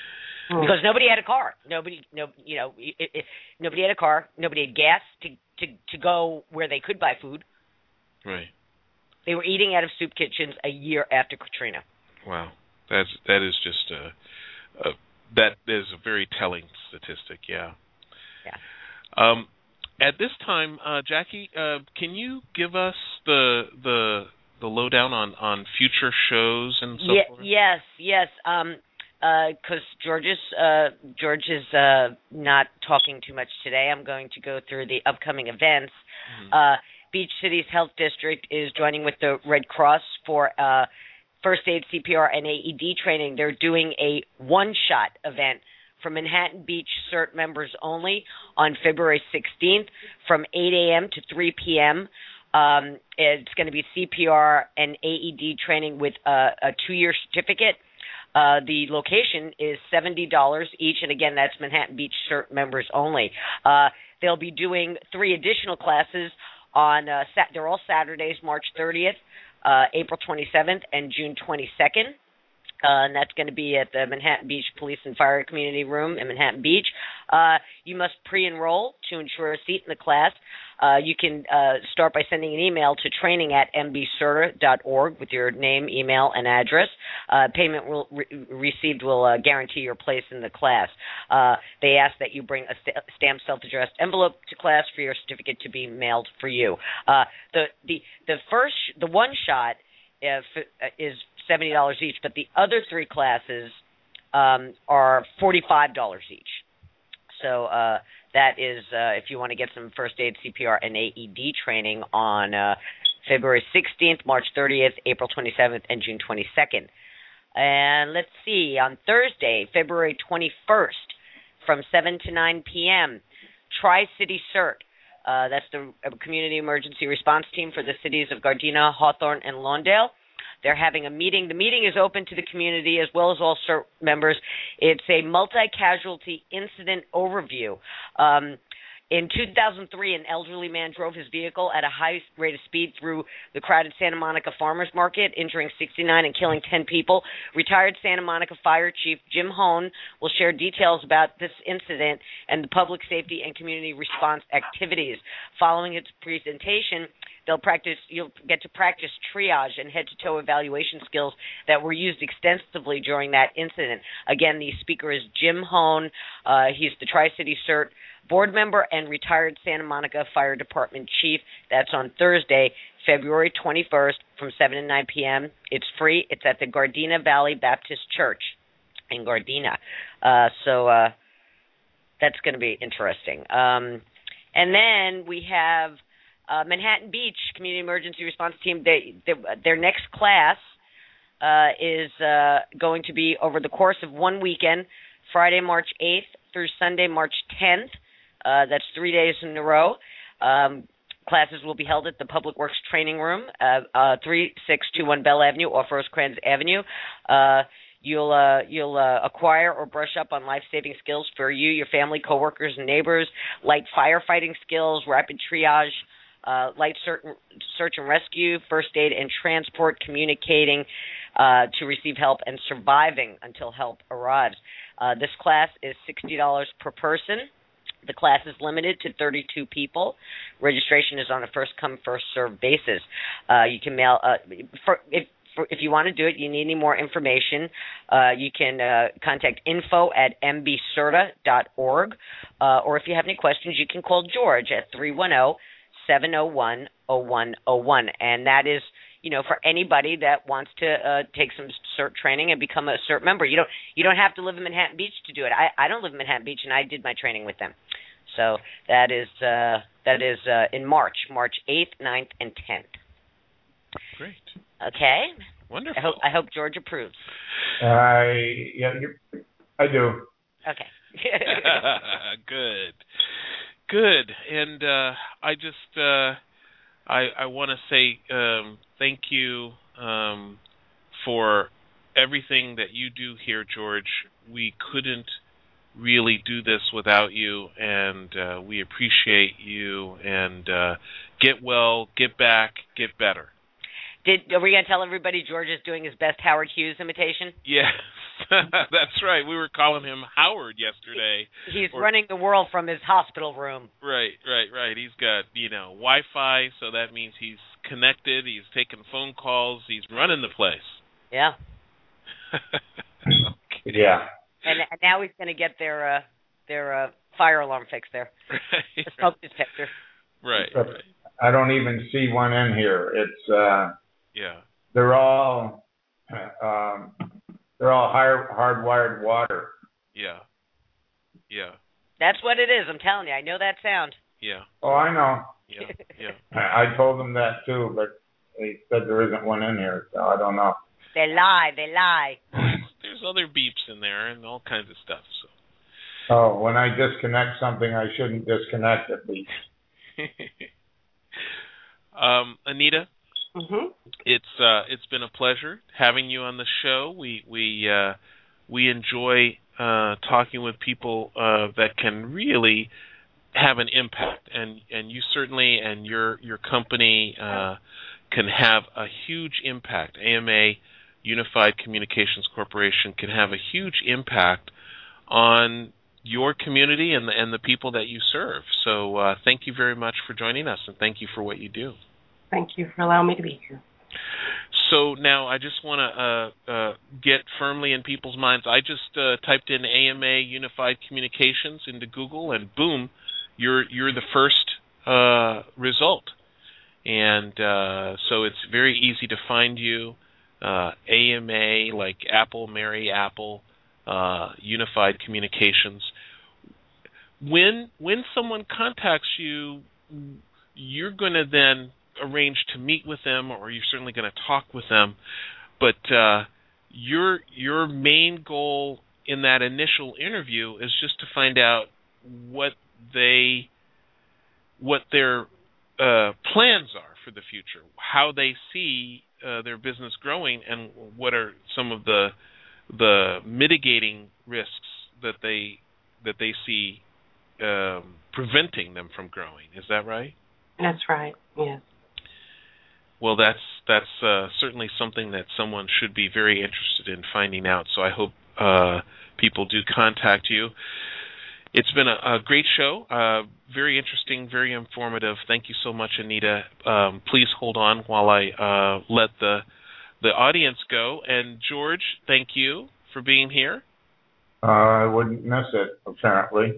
Mm. because nobody had a car. Nobody, no, you know, it, it, nobody had a car. Nobody had gas to, to to go where they could buy food. Right. They were eating out of soup kitchens a year after Katrina. Wow, that's that is just a, a that is a very telling statistic. Yeah. Yeah. Um, at this time, uh, Jackie, uh, can you give us the the the lowdown on, on future shows and so yeah, forth? Yes, yes. Um, because uh, George is uh, George is uh, not talking too much today. I'm going to go through the upcoming events. Mm-hmm. Uh, Beach Cities Health District is joining with the Red Cross for uh, first aid, C P R, and A E D training. They're doing a one-shot event for Manhattan Beach CERT members only on February sixteenth from eight a.m. to three p.m. Um, it's going to be C P R and A E D training with a, a two-year certificate. Uh, the location is seventy dollars each, and again, that's Manhattan Beach CERT members only. Uh, they'll be doing three additional classes on, uh, Sat- they're all Saturdays, March thirtieth, uh, April twenty-seventh, and June twenty-second. Uh, and that's going to be at the Manhattan Beach Police and Fire Community Room in Manhattan Beach. Uh, you must pre-enroll to ensure a seat in the class. Uh, you can uh, start by sending an email to training at m b certa dot org with your name, email, and address. Uh, payment will re- received will uh, guarantee your place in the class. Uh, they ask that you bring a st- stamped self-addressed envelope to class for your certificate to be mailed for you. Uh, the the the first the one shot if, uh, is seventy dollars each, but the other three classes um, are forty-five dollars each. So uh, that is uh, if you want to get some first aid, C P R, and A E D training on uh, February sixteenth, March thirtieth, April twenty-seventh, and June twenty-second. And let's see, on Thursday, February twenty-first, from seven to nine p.m., Tri-City CERT. Uh, that's the Community Emergency Response Team for the cities of Gardena, Hawthorne, and Lawndale. They're having a meeting. The meeting is open to the community as well as all CERT members. It's a multi-casualty incident overview. Um, in two thousand three, an elderly man drove his vehicle at a high rate of speed through the crowded Santa Monica Farmers Market, injuring sixty-nine and killing ten people. Retired Santa Monica Fire Chief Jim Hone will share details about this incident and the public safety and community response activities. Following its presentation, They'll practice. You'll get to practice triage and head-to-toe evaluation skills that were used extensively during that incident. Again, the speaker is Jim Hone. Uh, he's the Tri-City CERT board member and retired Santa Monica Fire Department chief. That's on Thursday, February twenty-first, from seven to nine p.m. It's free. It's at the Gardena Valley Baptist Church in Gardena. Uh, so uh, that's going to be interesting. Um, and then we have Uh, Manhattan Beach Community Emergency Response Team. They, they, their next class uh, is uh, going to be over the course of one weekend, Friday, March eighth through Sunday, March tenth. Uh, that's three days in a row. Um, classes will be held at the Public Works Training Room, uh, uh, three six two one Bell Avenue off Rosecrans Avenue. Uh, You'll uh, you'll uh, acquire or brush up on life-saving skills for you, your family, coworkers, and neighbors, light firefighting skills, rapid triage, Uh, light search and rescue, first aid and transport, communicating uh, to receive help, and surviving until help arrives. Uh, this class is sixty dollars per person. The class is limited to thirty-two people. Registration is on a first-come, first-served basis. Uh, you can mail uh, for, if for, if you want to do it. You need any more information? Uh, you can uh, contact info at m b certa dot org, uh, or if you have any questions, you can call George at three one zero, seven oh one, oh one oh one, and that is, you know, for anybody that wants to uh, take some CERT training and become a CERT member. You don't you don't have to live in Manhattan Beach to do it. I, I don't live in Manhattan Beach, and I did my training with them. So that is uh, that is uh, in March, March eighth, ninth, and tenth. Great. Okay. Wonderful. I hope I hope George approves. I yeah, you're, I do. Okay. Good. Good, and uh, I just uh, I, I want to say um, thank you um, for everything that you do here, George. We couldn't really do this without you, and uh, we appreciate you. And uh, get well, get back, get better. Did are we gonna tell everybody George is doing his best Howard Hughes imitation? Yes, that's right. We were calling him Howard yesterday. He's or, running the world from his hospital room. Right, right, right. He's got, you know, Wi-Fi, so that means he's connected. He's taking phone calls. He's running the place. Yeah. Okay. Yeah. And, and now he's gonna get their uh, their uh, fire alarm fixed there. Right, the smoke detector. Right, But right. I don't even see one in here. It's uh, Yeah. they're all um, they're all hard hardwired water. Yeah. Yeah. That's what it is. I'm telling you. I know that sound. Yeah. Oh, I know. Yeah. Yeah. I, I told them that too, but they said there isn't one in here, so I don't know. They lie. They lie. There's other beeps in there and all kinds of stuff. So. Oh, when I disconnect something, I shouldn't disconnect it. um, Anita, Mhm. it's uh, it's been a pleasure having you on the show. We we uh, we enjoy uh, talking with people uh, that can really have an impact, and and you certainly and your your company uh, can have a huge impact. A M A Unified Communications Corporation can have a huge impact on your community and the, and the people that you serve. So uh, thank you very much for joining us, and thank you for what you do. Thank you for allowing me to be here. So now I just want to uh, uh, get firmly in people's minds. I just uh, typed in A M A Unified Communications into Google, and boom, you're you're the first uh, result. And uh, so it's very easy to find you. Uh, A M A, like Apple, Mary Apple, uh, Unified Communications. When when someone contacts you, you're going to then arrange to meet with them, or you're certainly going to talk with them. But uh, your your main goal in that initial interview is just to find out what they what their uh, plans are for the future, how they see uh, their business growing, and what are some of the the mitigating risks that they that they see um, preventing them from growing. Is that right? That's right. Yes. Well, that's that's uh, certainly something that someone should be very interested in finding out. So I hope uh, people do contact you. It's been a, a great show, uh, very interesting, very informative. Thank you so much, Anita. Um, please hold on while I uh, let the the audience go. And George, thank you for being here. Uh, I wouldn't miss it, apparently.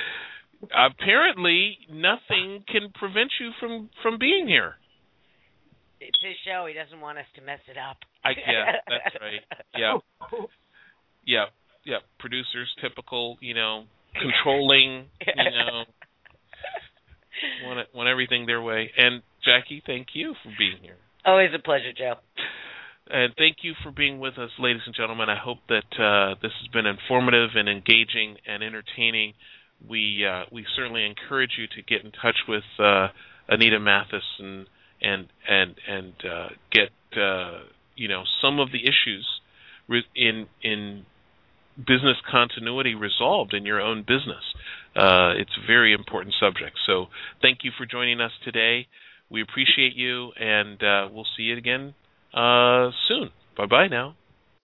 Apparently, nothing can prevent you from, from being here. It's his show. He doesn't want us to mess it up. I, yeah, that's right. Yeah, yeah, yeah. Producers, typical, you know, controlling, you know, want it, want everything their way. And Jackie, thank you for being here. Always a pleasure, Joe. And thank you for being with us, ladies and gentlemen. I hope that uh, this has been informative and engaging and entertaining. We uh, we certainly encourage you to get in touch with uh, Anita Mathis and and and and uh, get uh, you know some of the issues re- in in business continuity resolved in your own business. Uh, it's a very important subject. So thank you for joining us today. We appreciate you, and uh, we'll see you again uh, soon. Bye bye now.